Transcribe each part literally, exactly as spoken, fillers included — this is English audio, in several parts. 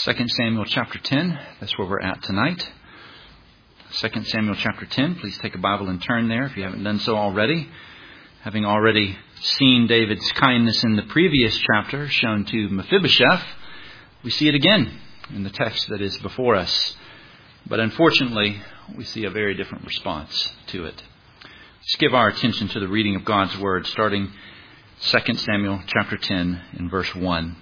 Second Samuel chapter ten, that's where we're at tonight. Second Samuel chapter ten, please take a Bible and turn there if you haven't done so already. Having already seen David's kindness in the previous chapter shown to Mephibosheth, we see it again in the text that is before us. But unfortunately, we see a very different response to it. Let's give our attention to the reading of God's Word, starting Second Samuel chapter ten in verse one.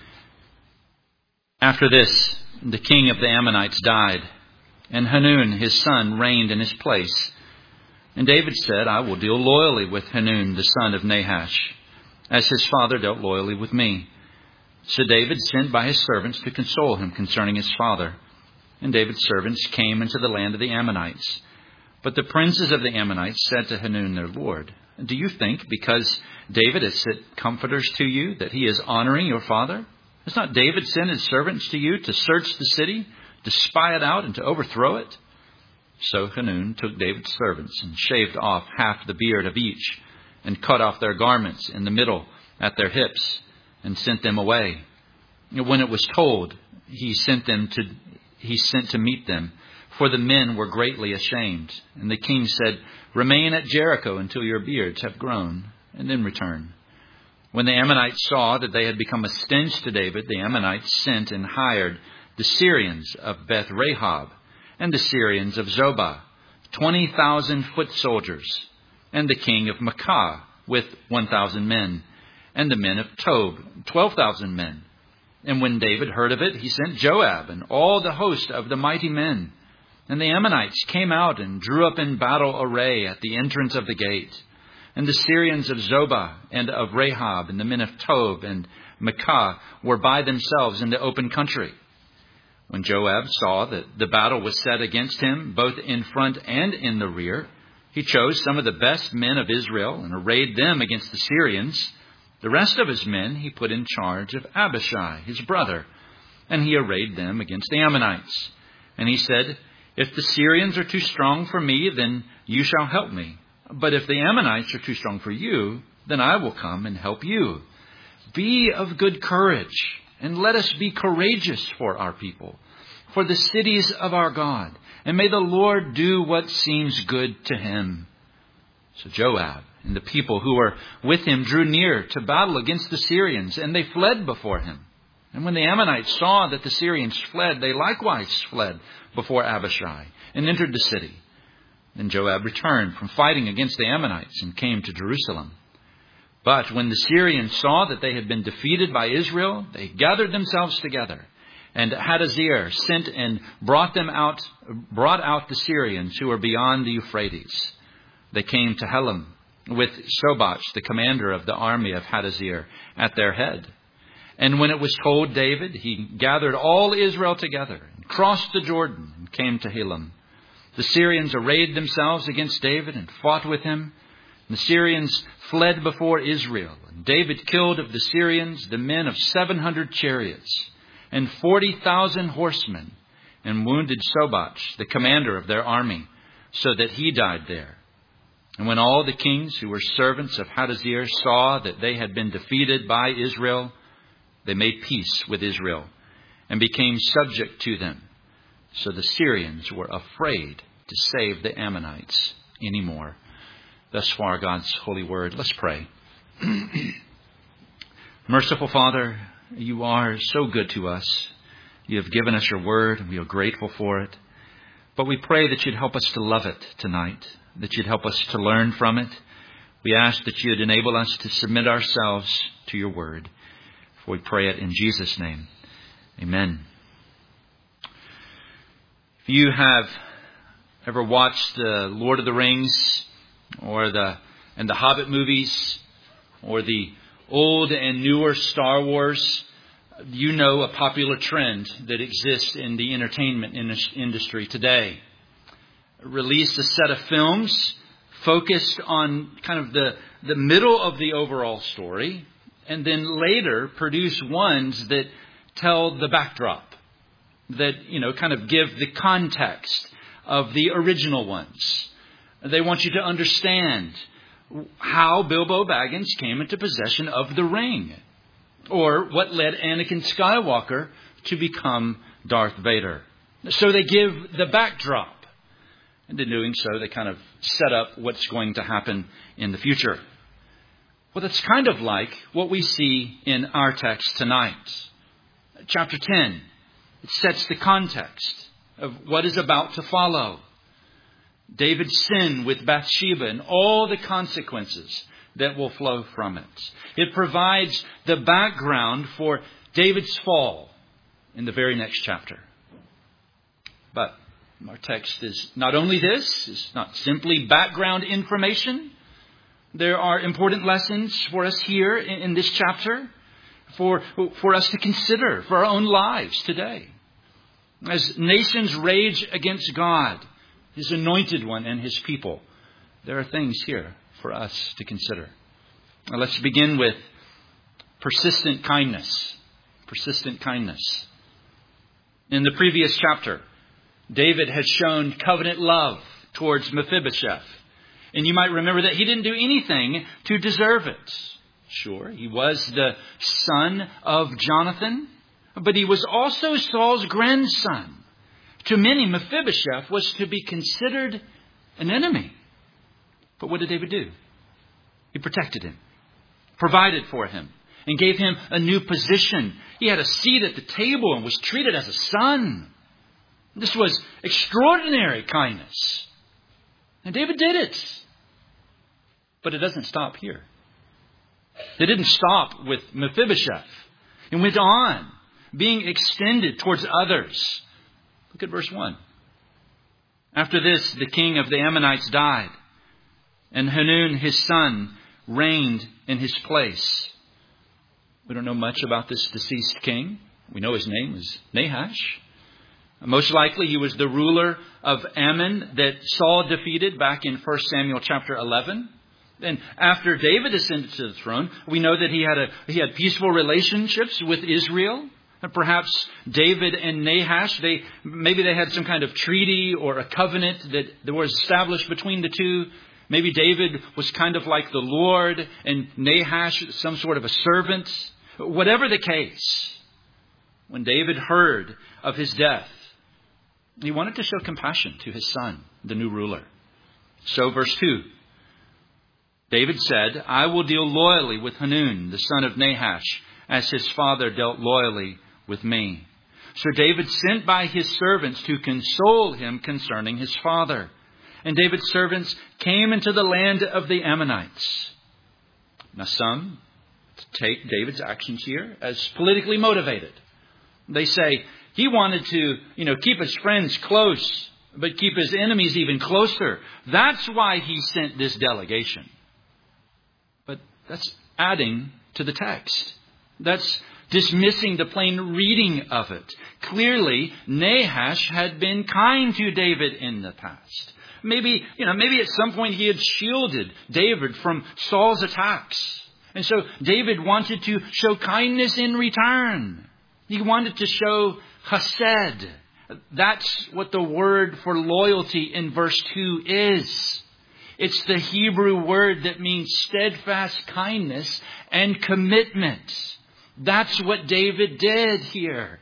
After this, the king of the Ammonites died, and Hanun his son reigned in his place. And David said, I will deal loyally with Hanun the son of Nahash, as his father dealt loyally with me. So David sent by his servants to console him concerning his father. And David's servants came into the land of the Ammonites. But the princes of the Ammonites said to Hanun their lord, Do you think, because David has sent comforters to you, that he is honoring your father? Has not David sent his servants to you to search the city, to spy it out, and to overthrow it? So Hanun took David's servants and shaved off half the beard of each, and cut off their garments in the middle at their hips, and sent them away. When it was told, he sent them to he sent to meet them, for the men were greatly ashamed. And the king said, Remain at Jericho until your beards have grown, and then return. When the Ammonites saw that they had become a stench to David, the Ammonites sent and hired the Syrians of Beth Rahab and the Syrians of Zobah, twenty thousand foot soldiers, and the king of Maacah with one thousand men, and the men of Tob, twelve thousand men. And when David heard of it, he sent Joab and all the host of the mighty men. And the Ammonites came out and drew up in battle array at the entrance of the gate. And the Syrians of Zobah and of Rahab and the men of Tob and Maacah were by themselves in the open country. When Joab saw that the battle was set against him, both in front and in the rear, he chose some of the best men of Israel and arrayed them against the Syrians. The rest of his men he put in charge of Abishai, his brother, and he arrayed them against the Ammonites. And he said, If the Syrians are too strong for me, then you shall help me. But if the Ammonites are too strong for you, then I will come and help you. Be of good courage, and let us be courageous for our people, for the cities of our God, and may the Lord do what seems good to him. So Joab and the people who were with him drew near to battle against the Syrians, and they fled before him. And when the Ammonites saw that the Syrians fled, they likewise fled before Abishai and entered the city. Then Joab returned from fighting against the Ammonites and came to Jerusalem. But when the Syrians saw that they had been defeated by Israel, they gathered themselves together. And Hadazer sent and brought them out, brought out the Syrians who were beyond the Euphrates. They came to Helam with Shobach, the commander of the army of Hadazer, at their head. And when it was told David, he gathered all Israel together and crossed the Jordan and came to Helam. The Syrians arrayed themselves against David and fought with him. The Syrians fled before Israel. And David killed of the Syrians the men of seven hundred chariots and forty thousand horsemen, and wounded Shobach, the commander of their army, so that he died there. And when all the kings who were servants of Hadazer saw that they had been defeated by Israel, they made peace with Israel and became subject to them. So the Syrians were afraid to save the Ammonites anymore. Thus far, God's holy word. Let's pray. Merciful Father, you are so good to us. You have given us your word, and we are grateful for it. But we pray that you'd help us to love it tonight, that you'd help us to learn from it. We ask that you'd enable us to submit ourselves to your word. For we pray it in Jesus' name. Amen. If you have ever watched the Lord of the Rings or the and the Hobbit movies or the old and newer Star Wars, you know a popular trend that exists in the entertainment industry today. Release a set of films focused on kind of the, the middle of the overall story, and then later produce ones that tell the backdrop, that, you know, kind of give the context of the original ones. They want you to understand how Bilbo Baggins came into possession of the ring, or what led Anakin Skywalker to become Darth Vader. So they give the backdrop. And in doing so, they kind of set up what's going to happen in the future. Well, that's kind of like what we see in our text tonight. Chapter ten, it sets the context of what is about to follow. David's sin with Bathsheba and all the consequences that will flow from it. It provides the background for David's fall in the very next chapter. But our text is not only this, it's not simply background information. There are important lessons for us here in, in this chapter for, for us to consider for our own lives today. As nations rage against God, His anointed one and His people, there are things here for us to consider. Now let's begin with persistent kindness. Persistent kindness. In the previous chapter, David had shown covenant love towards Mephibosheth. And you might remember that he didn't do anything to deserve it. Sure, he was the son of Jonathan, but he was also Saul's grandson. To many, Mephibosheth was to be considered an enemy. But what did David do? He protected him, provided for him, and gave him a new position. He had a seat at the table and was treated as a son. This was extraordinary kindness. And David did it. But it doesn't stop here. It didn't stop with Mephibosheth. It went on, being extended towards others. Look at verse one. After this, the king of the Ammonites died, and Hanun, his son, reigned in his place. We don't know much about this deceased king. We know his name is Nahash. Most likely he was the ruler of Ammon that Saul defeated back in First Samuel chapter eleven. And after David ascended to the throne, we know that he had a he had peaceful relationships with Israel. And perhaps David and Nahash, they maybe they had some kind of treaty or a covenant that, that was established between the two. Maybe David was kind of like the Lord and Nahash some sort of a servant. Whatever the case, when David heard of his death, he wanted to show compassion to his son, the new ruler. So verse two, David said, I will deal loyally with Hanun, the son of Nahash, as his father dealt loyally with me. So David sent by his servants to console him concerning his father. And David's servants came into the land of the Ammonites. Now some take David's actions here as politically motivated. They say he wanted to, you know, keep his friends close, but keep his enemies even closer. That's why he sent this delegation. But that's adding to the text. That's dismissing the plain reading of it. Clearly, Nahash had been kind to David in the past. Maybe, you know, maybe at some point he had shielded David from Saul's attacks. And so David wanted to show kindness in return. He wanted to show chesed. That's what the word for loyalty in verse two is. It's the Hebrew word that means steadfast kindness and commitment. That's what David did here.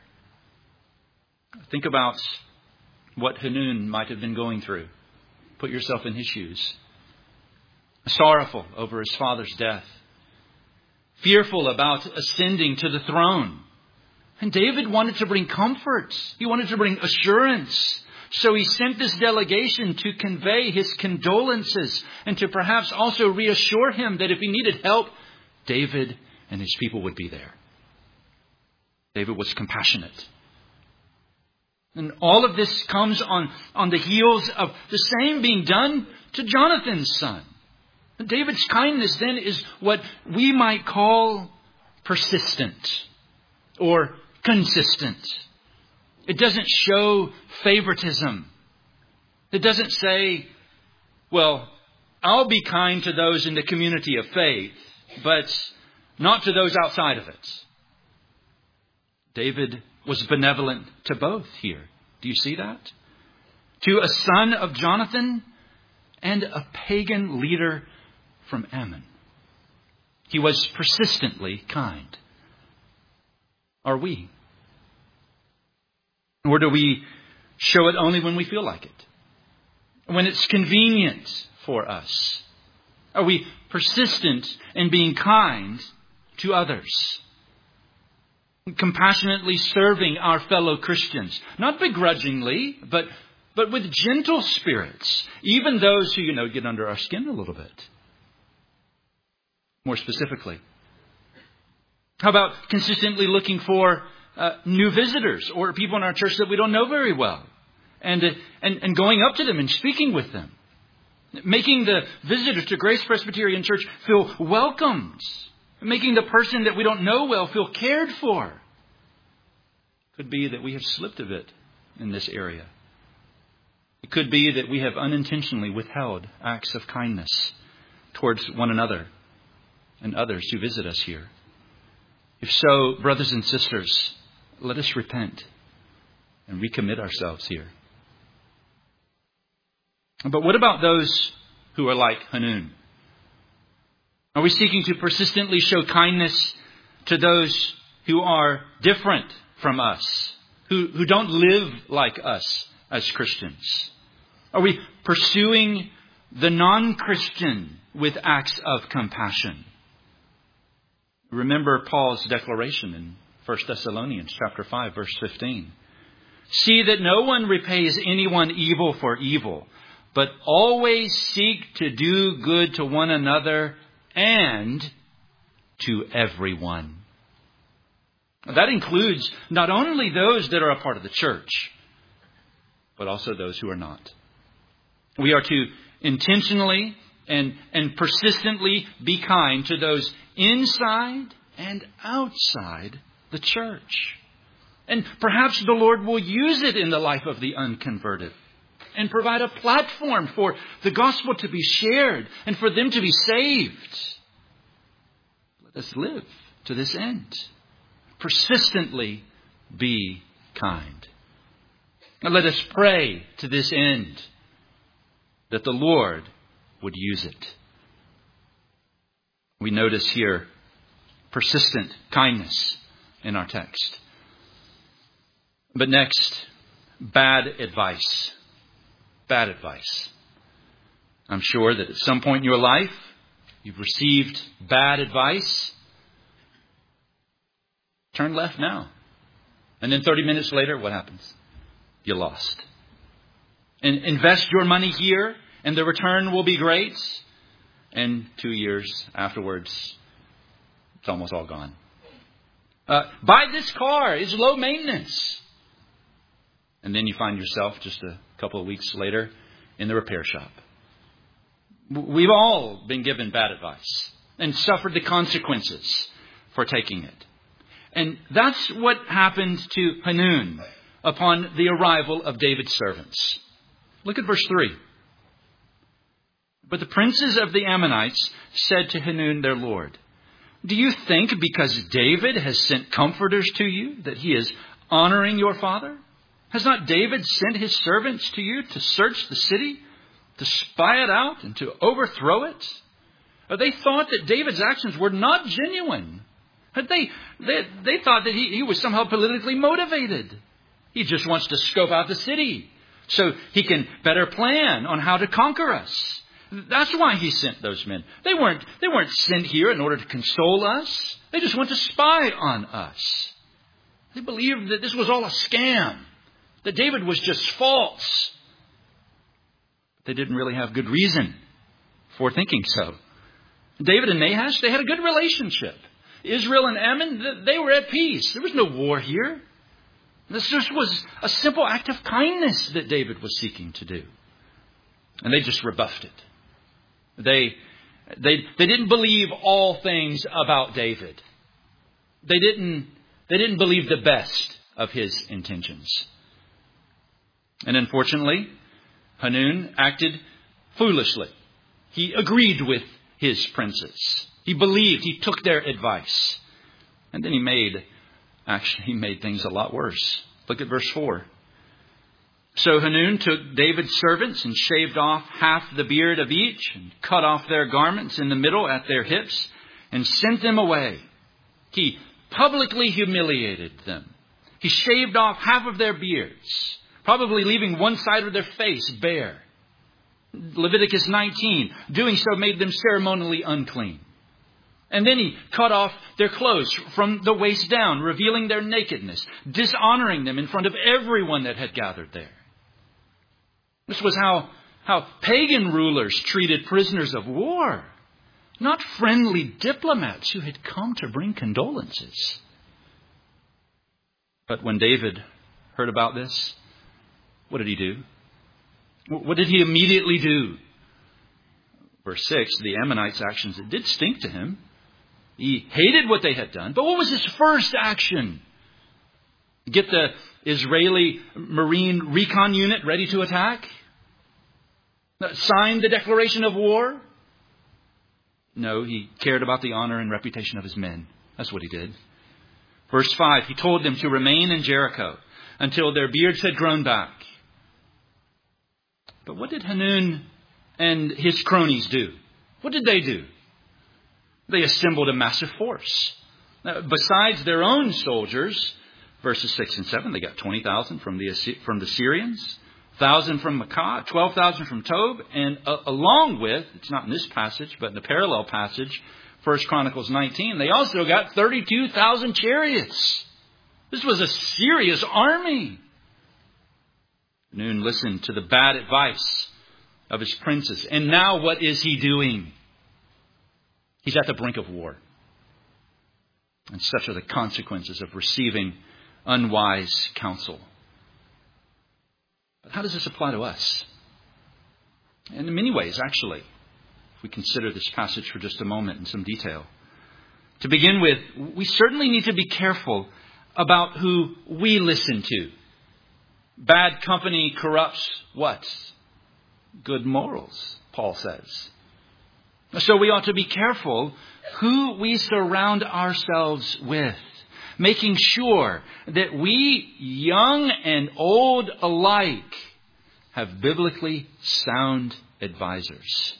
Think about what Hanun might have been going through. Put yourself in his shoes. Sorrowful over his father's death. Fearful about ascending to the throne. And David wanted to bring comfort. He wanted to bring assurance. So he sent this delegation to convey his condolences and to perhaps also reassure him that if he needed help, David and his people would be there. David was compassionate. And all of this comes on, on the heels of the same being done to Jonathan's son. And David's kindness then is what we might call persistent or consistent. It doesn't show favoritism. It doesn't say, well, I'll be kind to those in the community of faith, but not to those outside of it. David was benevolent to both here. Do you see that? To a son of Jonathan and a pagan leader from Ammon. He was persistently kind. Are we? Or do we show it only when we feel like it? When it's convenient for us? Are we persistent in being kind to others? Compassionately serving our fellow Christians, not begrudgingly, but but with gentle spirits, even those who, you know, get under our skin a little bit. More specifically, how about consistently looking for uh, new visitors or people in our church that we don't know very well, and, uh, and and going up to them and speaking with them, making the visitors to Grace Presbyterian Church feel welcomed, making the person that we don't know well feel cared for. Could be that we have slipped a bit in this area. It could be that we have unintentionally withheld acts of kindness towards one another and others who visit us here. If so, brothers and sisters, let us repent and recommit ourselves here. But what about those who are like Hanun? Are we seeking to persistently show kindness to those who are different from us, who, who don't live like us as Christians? Are we pursuing the non-Christian with acts of compassion? Remember Paul's declaration in First Thessalonians chapter five, verse fifteen. See that no one repays anyone evil for evil, but always seek to do good to one another and to everyone. That includes not only those that are a part of the church, but also those who are not. We are to intentionally and, and persistently be kind to those inside and outside the church. And perhaps the Lord will use it in the life of the unconverted and provide a platform for the gospel to be shared and for them to be saved. Let us live to this end. Persistently be kind. And let us pray to this end that the Lord would use it. We notice here persistent kindness in our text. But next, bad advice. Bad advice. I'm sure that at some point in your life, you've received bad advice. Turn left now. And then thirty minutes later, what happens? You lost. And invest your money here, and the return will be great. And two years afterwards, it's almost all gone. Uh, buy this car. It's low maintenance. And then you find yourself just a couple of weeks later in the repair shop. We've all been given bad advice and suffered the consequences for taking it. And that's what happened to Hanun upon the arrival of David's servants. Look at verse three. But the princes of the Ammonites said to Hanun their lord, do you think because David has sent comforters to you that he is honoring your father? Has not David sent his servants to you to search the city, to spy it out, and to overthrow it? Or they thought that David's actions were not genuine. They, they, they thought that he, he was somehow politically motivated. He just wants to scope out the city so he can better plan on how to conquer us. That's why he sent those men. They weren't, they weren't sent here in order to console us. They just want to spy on us. They believed that this was all a scam, that David was just false. But they didn't really have good reason for thinking so. David and Nahash, they had a good relationship. Israel and Ammon, they were at peace. There was no war here. This just was a simple act of kindness that David was seeking to do. And they just rebuffed it. They, they, they didn't believe all things about David. They didn't, they didn't believe the best of his intentions. And unfortunately, Hanun acted foolishly. He agreed with his princes. He believed, he took their advice. And then he made, actually, he made things a lot worse. Look at verse four. So Hanun took David's servants and shaved off half the beard of each and cut off their garments in the middle at their hips and sent them away. He publicly humiliated them. He shaved off half of their beards, probably leaving one side of their face bare. Leviticus nineteen, doing so made them ceremonially unclean. And then he cut off their clothes from the waist down, revealing their nakedness, dishonoring them in front of everyone that had gathered there. This was how, how pagan rulers treated prisoners of war, not friendly diplomats who had come to bring condolences. But when David heard about this, what did he do? What did he immediately do? Verse six, the Ammonites' actions, it did stink to him. He hated what they had done. But what was his first action? Get the Israeli Marine Recon Unit ready to attack? Sign the declaration of war? No, he cared about the honor and reputation of his men. That's what he did. Verse five, he told them to remain in Jericho until their beards had grown back. But what did Hanun and his cronies do? What did they do? They assembled a massive force. Now, besides their own soldiers, verses six and seven, they got twenty thousand from the from the Syrians, one thousand from Makkah, twelve thousand from Tob, and uh, along with, it's not in this passage, but in the parallel passage, First Chronicles nineteen, they also got thirty-two thousand chariots. This was a serious army. Hanun listened to the bad advice of his princes. And now what is he doing? He's at the brink of war. And such are the consequences of receiving unwise counsel. But how does this apply to us? And in many ways, actually, if we consider this passage for just a moment in some detail. To begin with, we certainly need to be careful about who we listen to. Bad company corrupts what? Good morals, Paul says. So we ought to be careful who we surround ourselves with, making sure that we, young and old alike, have biblically sound advisors.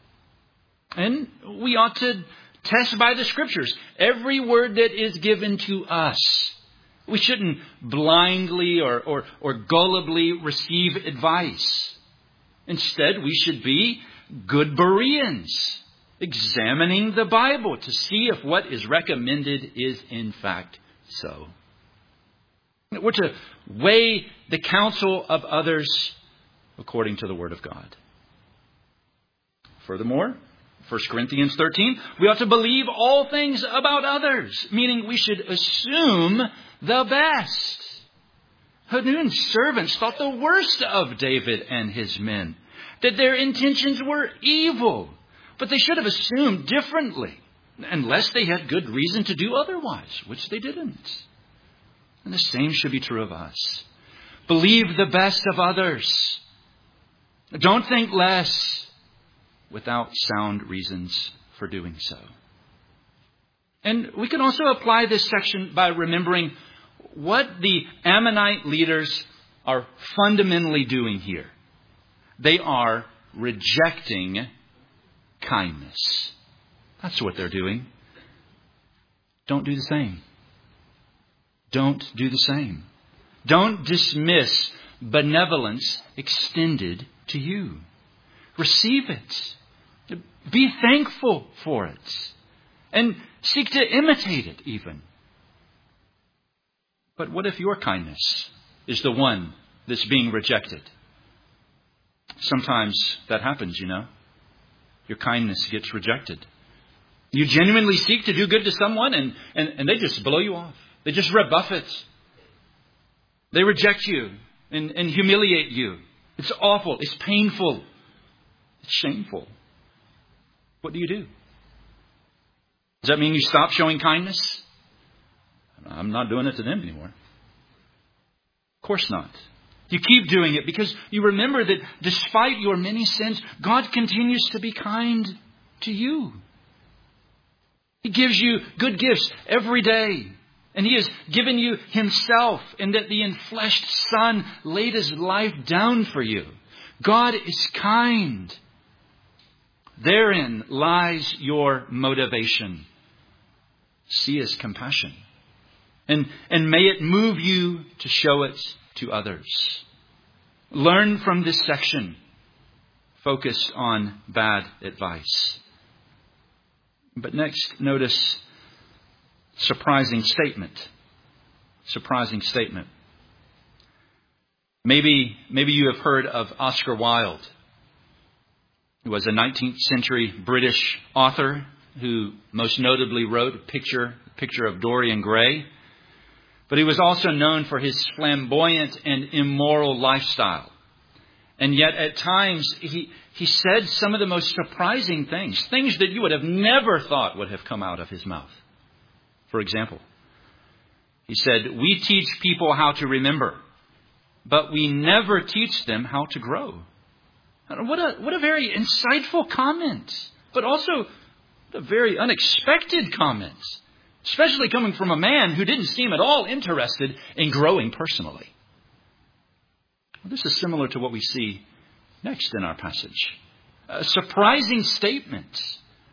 And we ought to test by the Scriptures every word that is given to us. We shouldn't blindly or, or, or gullibly receive advice. Instead, we should be good Bereans, examining the Bible to see if what is recommended is in fact so. We're to weigh the counsel of others according to the Word of God. Furthermore, First Corinthians thirteen, we ought to believe all things about others, meaning we should assume the best. Hanun's servants thought the worst of David and his men, that their intentions were evil, but they should have assumed differently, unless they had good reason to do otherwise, which they didn't. And the same should be true of us. Believe the best of others. Don't think less without sound reasons for doing so. And we can also apply this section by remembering what the Ammonite leaders are fundamentally doing here. They are rejecting kindness. That's what they're doing. Don't do the same. Don't do the same. Don't dismiss benevolence extended to you. Receive it. Be thankful for it. And seek to imitate it even. But what if your kindness is the one that's being rejected? Sometimes that happens, you know. Your kindness gets rejected. You genuinely seek to do good to someone and, and, and they just blow you off. They just rebuff it. They reject you and, and humiliate you. It's awful. It's painful. It's shameful. What do you do? Does that mean you stop showing kindness? I'm not doing it to them anymore. Of course not. You keep doing it because you remember that despite your many sins, God continues to be kind to you. He gives you good gifts every day. And He has given you Himself, and that the enfleshed Son laid His life down for you. God is kind. Therein lies your motivation. See His compassion. And, and may it move you to show it to others. Learn from this section. Focus on bad advice. But next, notice surprising statement. Surprising statement. Maybe, maybe you have heard of Oscar Wilde, who was a nineteenth century British author who most notably wrote a picture, a picture of Dorian Gray. But he was also known for his flamboyant and immoral lifestyle. And yet at times he, he said some of the most surprising things, things that you would have never thought would have come out of his mouth. For example, he said, "We teach people how to remember, but we never teach them how to grow." What a, what a very insightful comment, but also a very unexpected comment, especially coming from a man who didn't seem at all interested in growing personally. This is similar to what we see next in our passage. A surprising statement.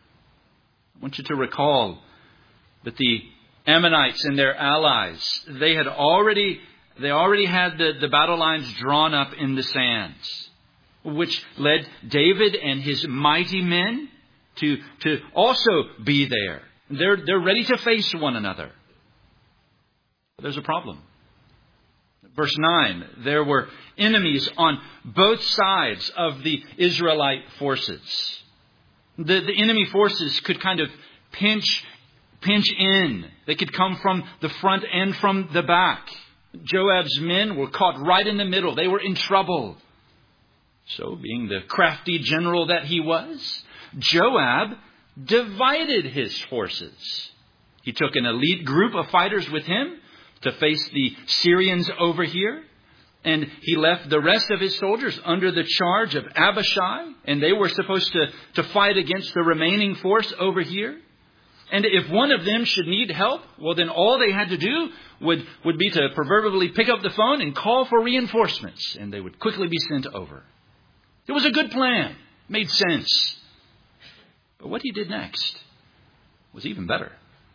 I want you to recall that the Ammonites and their allies, they had already, they already had the, the battle lines drawn up in the sands, which led David and his mighty men to, to also be there. They're, they're ready to face one another. But there's a problem. Verse nine, there were enemies on both sides of the Israelite forces. The, the enemy forces could kind of pinch, pinch in. They could come from the front and from the back. Joab's men were caught right in the middle. They were in trouble. So, being the crafty general that he was, Joab divided his forces. He took an elite group of fighters with him to face the Syrians over here. And he left the rest of his soldiers under the charge of Abishai. And they were supposed to, to fight against the remaining force over here. And if one of them should need help, well, then all they had to do would, would be to proverbially pick up the phone and call for reinforcements. And they would quickly be sent over. It was a good plan. Made sense. But what he did next was even better.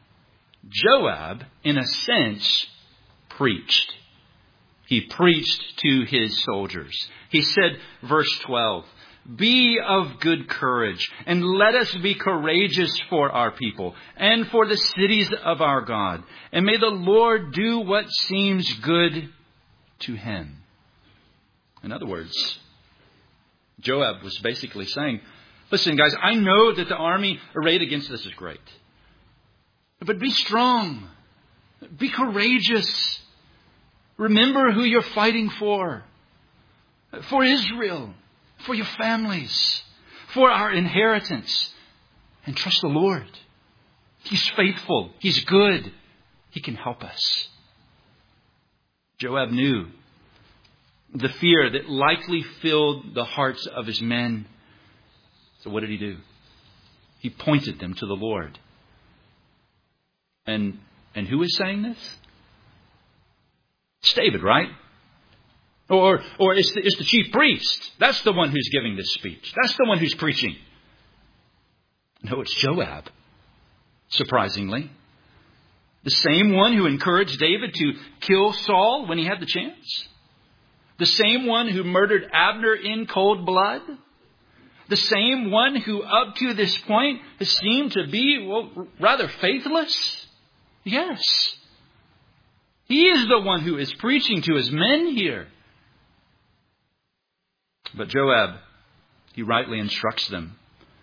Joab, in a sense, preached. He preached to his soldiers. He said, verse twelve, "Be of good courage, and let us be courageous for our people and for the cities of our God. And may the Lord do what seems good to him." In other words, Joab was basically saying, listen, guys, I know that the army arrayed against us is great. But be strong. Be courageous. Remember who you're fighting for. For Israel. For your families. For our inheritance. And trust the Lord. He's faithful. He's good. He can help us. Joab knew the fear that likely filled the hearts of his men. So what did he do? He pointed them to the Lord. And and who is saying this? It's David, right? Or or it's the, it's the chief priest. That's the one who's giving this speech. That's the one who's preaching. No, it's Joab. Surprisingly. The same one who encouraged David to kill Saul when he had the chance. The same one who murdered Abner in cold blood. The same one who up to this point has seemed to be, well, rather faithless. Yes. He is the one who is preaching to his men here. But Joab, he rightly instructs them.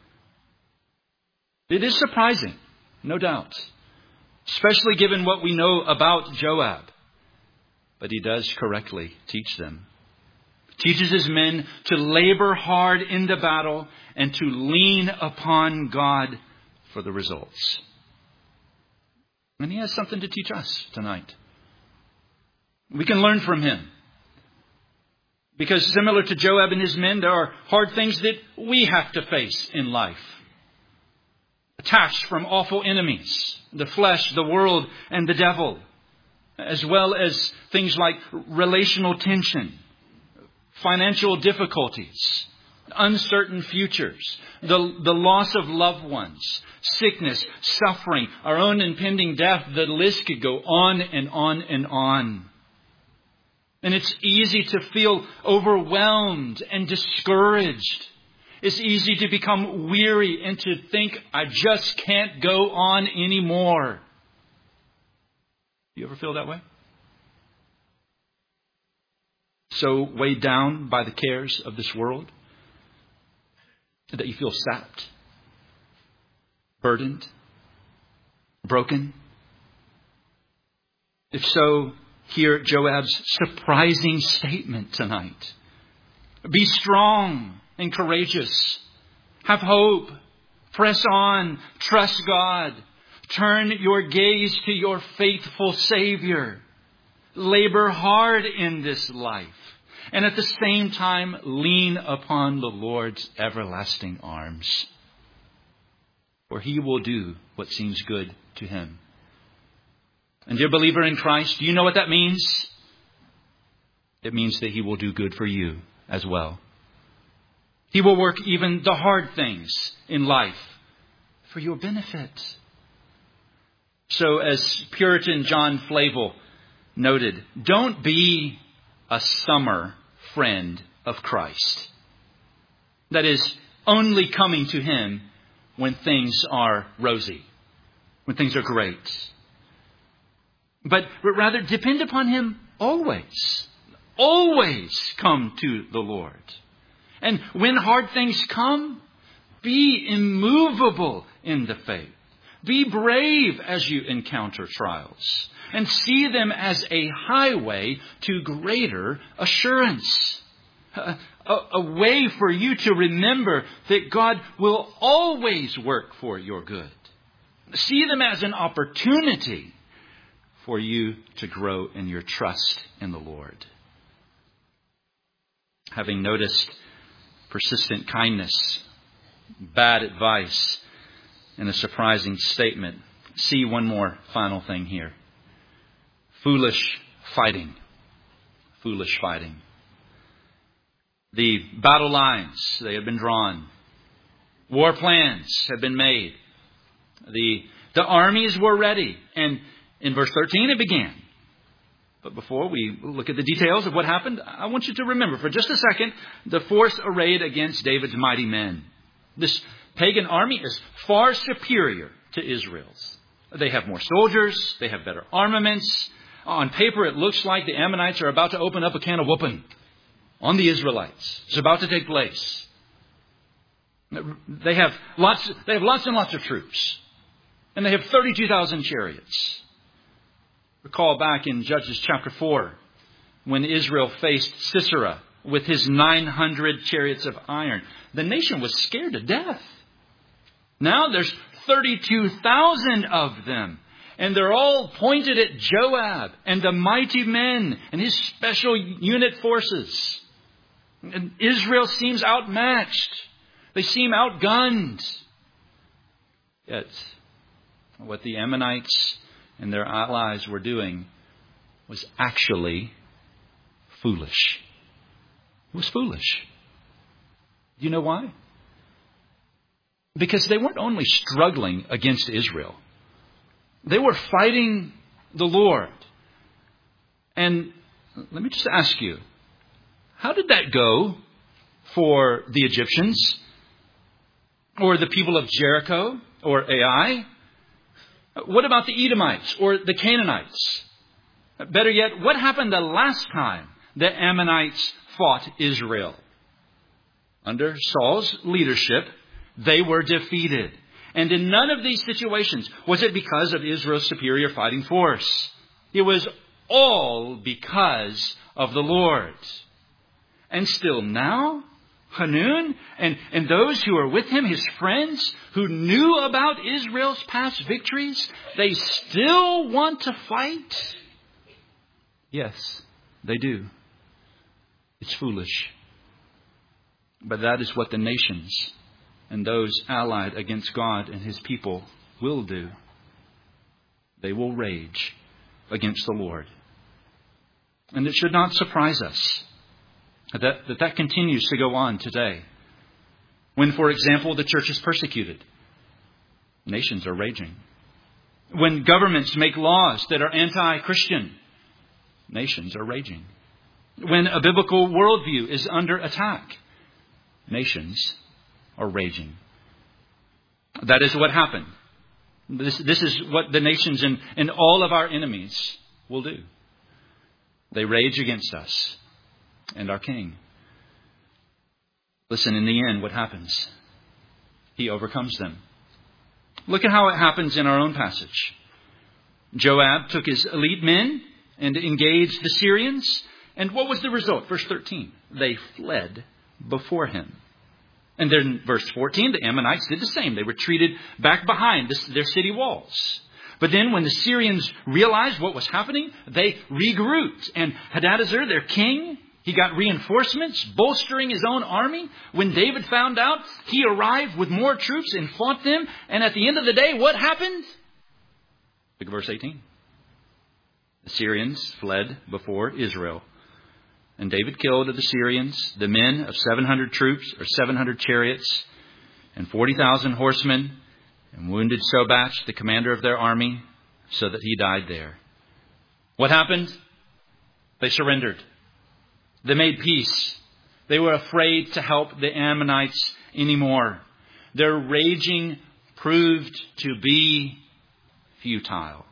It is surprising, no doubt, especially given what we know about Joab. But he does correctly teach them. Teaches his men to labor hard in the battle and to lean upon God for the results. And he has something to teach us tonight. We can learn from him. Because similar to Joab and his men, there are hard things that we have to face in life. Attacks from awful enemies, the flesh, the world, and the devil. As well as things like relational tension, financial difficulties, uncertain futures, the, the loss of loved ones, sickness, suffering, our own impending death. The list could go on and on and on. And it's easy to feel overwhelmed and discouraged. It's easy to become weary and to think, I just can't go on anymore. You ever feel that way? So weighed down by the cares of this world that you feel sapped, burdened, broken? If so, hear Joab's surprising statement tonight. Be strong and courageous. Have hope. Press on. Trust God. Turn your gaze to your faithful Savior. Labor hard in this life. And at the same time, lean upon the Lord's everlasting arms. For He will do what seems good to Him. And dear believer in Christ, do you know what that means? It means that He will do good for you as well. He will work even the hard things in life for your benefit. So as Puritan John Flavel noted, don't be a summer friend of Christ. That is, only coming to Him when things are rosy, when things are great. But rather depend upon Him always. Always come to the Lord. And when hard things come, be immovable in the faith. Be brave as you encounter trials. And see them as a highway to greater assurance. A, a, a way for you to remember that God will always work for your good. See them as an opportunity for you to grow in your trust in the Lord. Having noticed persistent kindness, bad advice, and a surprising statement, see one more final thing here. Foolish fighting. Foolish fighting. The battle lines, they have been drawn. War plans have been made. The, the armies were ready. And in verse thirteen it began. But before we look at the details of what happened, I want you to remember for just a second the force arrayed against David's mighty men. This pagan army is far superior to Israel's. They have more soldiers. They have better armaments. On paper, it looks like the Ammonites are about to open up a can of whooping on the Israelites. It's about to take place. They have lots, they have lots and lots of troops. And they have thirty-two thousand chariots. Recall back in Judges chapter four, when Israel faced Sisera with his nine hundred chariots of iron. The nation was scared to death. Now there's thirty-two thousand of them. And they're all pointed at Joab and the mighty men and his special unit forces. And Israel seems outmatched. They seem outgunned. Yet, what the Ammonites and their allies were doing was actually foolish. It was foolish. Do you know why? Because they weren't only struggling against Israel. They were fighting the Lord. And let me just ask you, how did that go for the Egyptians? Or the people of Jericho? Or Ai? What about the Edomites or the Canaanites? Better yet, what happened the last time the Ammonites fought Israel? Under Saul's leadership, they were defeated. And in none of these situations was it because of Israel's superior fighting force. It was all because of the Lord. And still now, Hanun and, and those who are with him, his friends, who knew about Israel's past victories, they still want to fight? Yes, they do. It's foolish. But that is what the nations and those allied against God and His people will do. They will rage against the Lord. And it should not surprise us that that, that continues to go on today. When, for example, the church is persecuted, nations are raging. When governments make laws that are anti-Christian, nations are raging. When a biblical worldview is under attack, nations are raging. That is what happened. This, this is what the nations and, and all of our enemies will do. They rage against us and our King. Listen, in the end, what happens? He overcomes them. Look at how it happens in our own passage. Joab took his elite men and engaged the Syrians. And what was the result? Verse thirteen. They fled before him. And then verse fourteen, the Ammonites did the same. They retreated back behind this, their city walls. But then when the Syrians realized what was happening, they regrouped. And Hadadezer, their king, he got reinforcements, bolstering his own army. When David found out, he arrived with more troops and fought them. And at the end of the day, what happened? Look at verse eighteen. The Syrians fled before Israel. And David killed of the Syrians the men of seven hundred troops, or seven hundred chariots, and forty thousand horsemen, and wounded Sobach, the commander of their army, so that he died there. What happened? They surrendered. They made peace. They were afraid to help the Ammonites anymore. Their raging proved to be futile.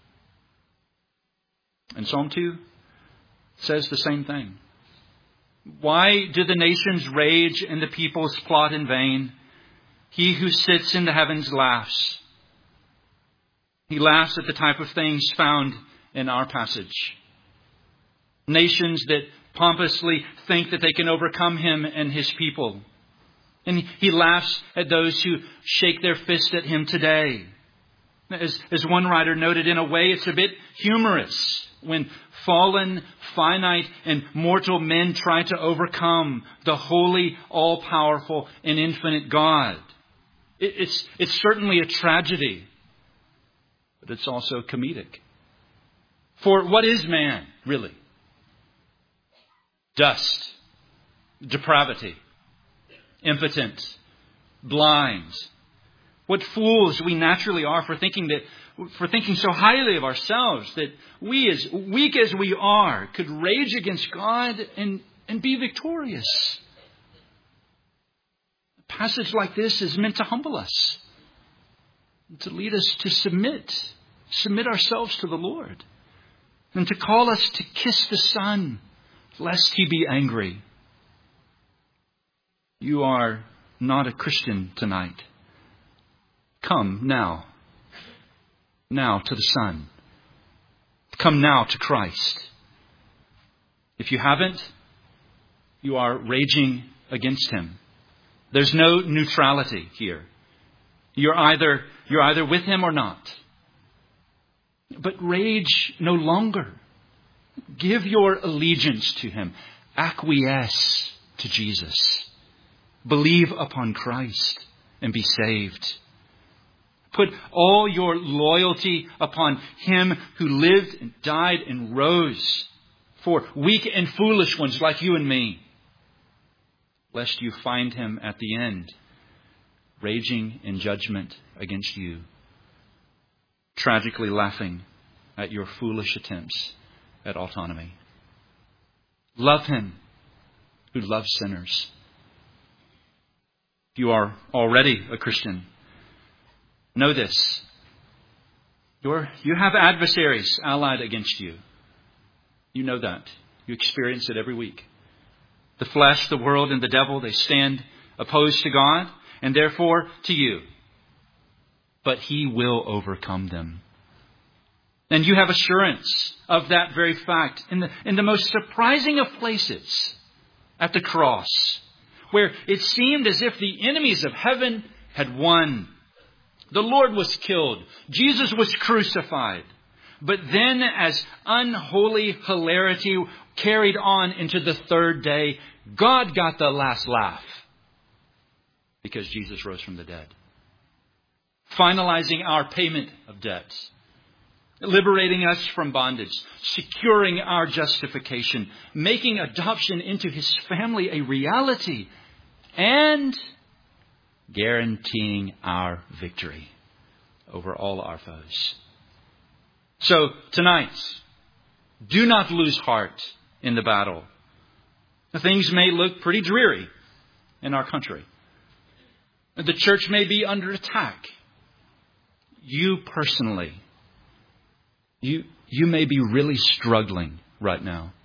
And Psalm two says the same thing. Why do the nations rage and the peoples plot in vain? He who sits in the heavens laughs. He laughs at the type of things found in our passage. Nations that pompously think that they can overcome him and his people. And he laughs at those who shake their fist at him today. As, as one writer noted, in a way, it's a bit humorous when fallen, finite, and mortal men try to overcome the holy, all-powerful, and infinite God. It, it's, it's certainly a tragedy, but it's also comedic. For what is man, really? Dust, depravity, impotent, blind. What fools we naturally are for thinking that, for thinking so highly of ourselves that we, as weak as we are, could rage against God and, and be victorious. A passage like this is meant to humble us, to lead us to submit, submit ourselves to the Lord, and to call us to kiss the Son, lest he be angry. You are not a Christian tonight. Come now. Now to the Son. Come now to Christ. If you haven't, you are raging against him. There's no neutrality here. You're either, you're either with him or not. But rage no longer. Give your allegiance to him. Acquiesce to Jesus. Believe upon Christ and be saved. Put all your loyalty upon him who lived and died and rose for weak and foolish ones like you and me, lest you find him at the end raging in judgment against you, tragically laughing at your foolish attempts at autonomy. Love him who loves sinners. If you are already a Christian, know this. You're, you have adversaries allied against you. You know that. You experience it every week. The flesh, the world, and the devil, they stand opposed to God and therefore to you. But he will overcome them. And you have assurance of that very fact in the, in the most surprising of places, at the cross, where it seemed as if the enemies of heaven had won. The Lord was killed. Jesus was crucified. But then, as unholy hilarity carried on into the third day, God got the last laugh because Jesus rose from the dead, finalizing our payment of debts, liberating us from bondage, securing our justification, making adoption into his family a reality, and guaranteeing our victory over all our foes. So tonight, do not lose heart in the battle. Things may look pretty dreary in our country. The church may be under attack. You personally, you, you may be really struggling right now.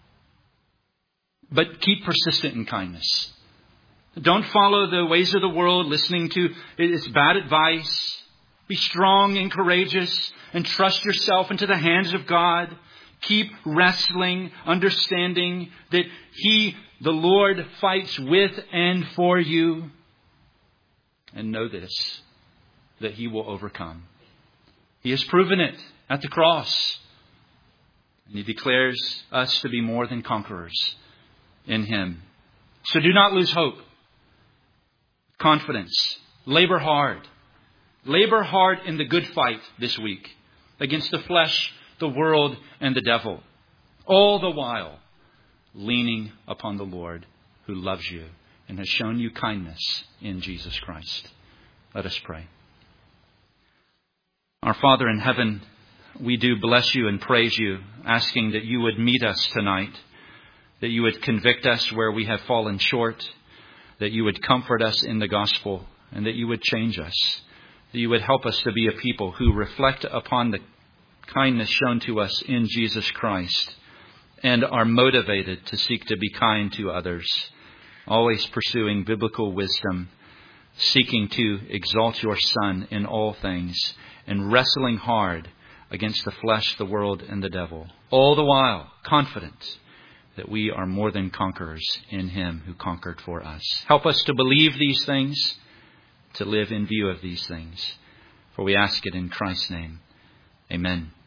But keep persistent in kindness. Don't follow the ways of the world, listening to its bad advice. Be strong and courageous and trust yourself into the hands of God. Keep wrestling, understanding that He, the Lord, fights with and for you. And know this, that He will overcome. He has proven it at the cross. And He declares us to be more than conquerors in Him. So do not lose hope. Confidence. Labor hard. Labor hard in the good fight this week against the flesh, the world, and the devil. All the while leaning upon the Lord who loves you and has shown you kindness in Jesus Christ. Let us pray. Our Father in heaven, we do bless you and praise you, asking that you would meet us tonight, that you would convict us where we have fallen short, that you would comfort us in the gospel, and that you would change us, that you would help us to be a people who reflect upon the kindness shown to us in Jesus Christ and are motivated to seek to be kind to others, always pursuing biblical wisdom, seeking to exalt your Son in all things, and wrestling hard against the flesh, the world, and the devil, all the while confident that we are more than conquerors in Him who conquered for us. Help us to believe these things, to live in view of these things. For we ask it in Christ's name. Amen.